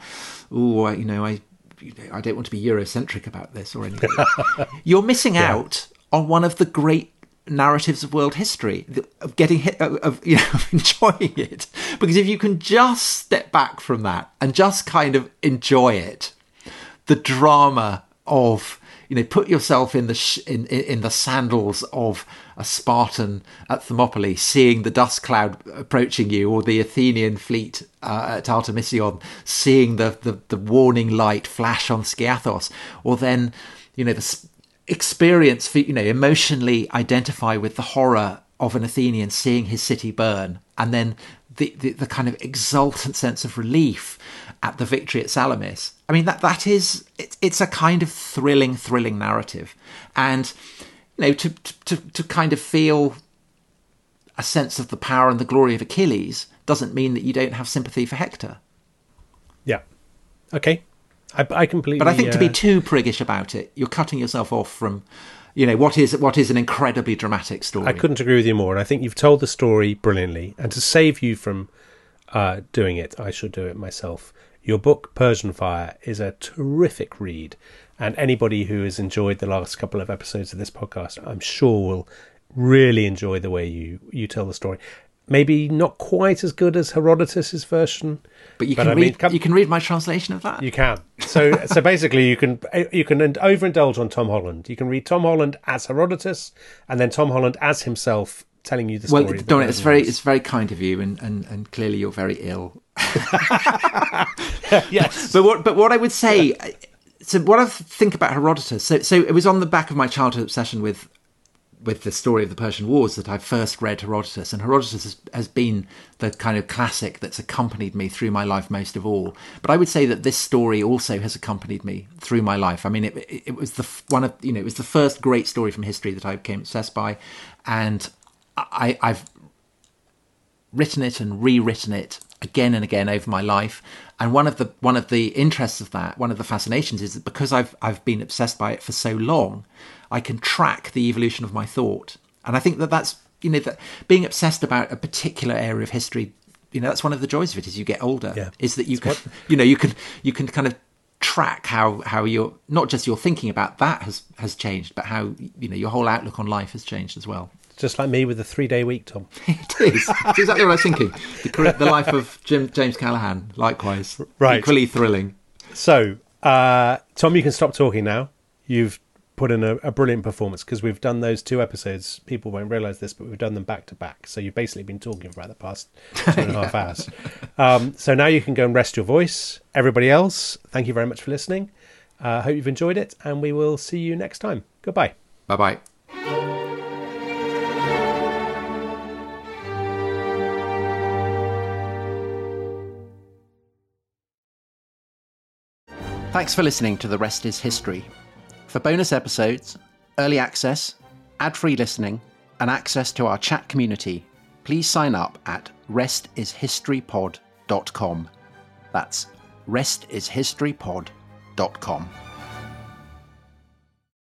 I don't want to be Eurocentric about this or anything. You're missing out on one of the great narratives of world history, of getting hit, of enjoying it. Because if you can just step back from that and just kind of enjoy it, the drama of, you know, put yourself in the sandals of a Spartan at Thermopylae, seeing the dust cloud approaching you, or the Athenian fleet at Artemision, seeing the warning light flash on Skiathos, or then, you know, the experience, you know, emotionally identify with the horror of an Athenian seeing his city burn, and then the kind of exultant sense of relief at the victory at Salamis. I mean, it's a kind of thrilling narrative, and you know, to kind of feel a sense of the power and the glory of Achilles doesn't mean that you don't have sympathy for Hector. Yeah. Okay. I completely. But I think to be too priggish about it, you're cutting yourself off from, you know, what is an incredibly dramatic story. I couldn't agree with you more. And I think you've told the story brilliantly. And to save you from doing it, I should do it myself. Your book, Persian Fire, is a terrific read. And anybody who has enjoyed the last couple of episodes of this podcast, I'm sure will really enjoy the way you tell the story. Maybe not quite as good as Herodotus's version, but you can read my translation of that. You can. So basically, you can overindulge on Tom Holland. You can read Tom Holland as Herodotus, and then Tom Holland as himself telling you the story. Well, Dominic, it's very kind of you, and clearly you're very ill. Yes, but what I would say. So what I think about Herodotus, so it was on the back of my childhood obsession with the story of the Persian Wars that I first read Herodotus, and Herodotus has been the kind of classic that's accompanied me through my life most of all. But I would say that this story also has accompanied me through my life. I mean, it was it was the first great story from history that I became obsessed by, and I've written it and rewritten it again and again over my life. And one of the interests of that, one of the fascinations, is that because I've been obsessed by it for so long, I can track the evolution of my thought. And I think that's, you know, that being obsessed about a particular area of history, you know, that's one of the joys of it as you get older, is that you can kind of track how you're, not just your thinking about that has changed, but how, you know, your whole outlook on life has changed as well. Just like me with the 3-day week, Tom. It is. It's exactly what I was thinking. The life of James Callaghan, likewise. Right. Equally thrilling. So, Tom, you can stop talking now. You've put in a brilliant performance because we've done those 2 episodes. People won't realise this, but we've done them back to back. So you've basically been talking for about the past 2.5 hours. So now you can go and rest your voice. Everybody else, thank you very much for listening. Hope you've enjoyed it, and we will see you next time. Goodbye. Bye-bye. Thanks for listening to The Rest is History. For bonus episodes, early access, ad-free listening, and access to our chat community, please sign up at restishistorypod.com. That's restishistorypod.com.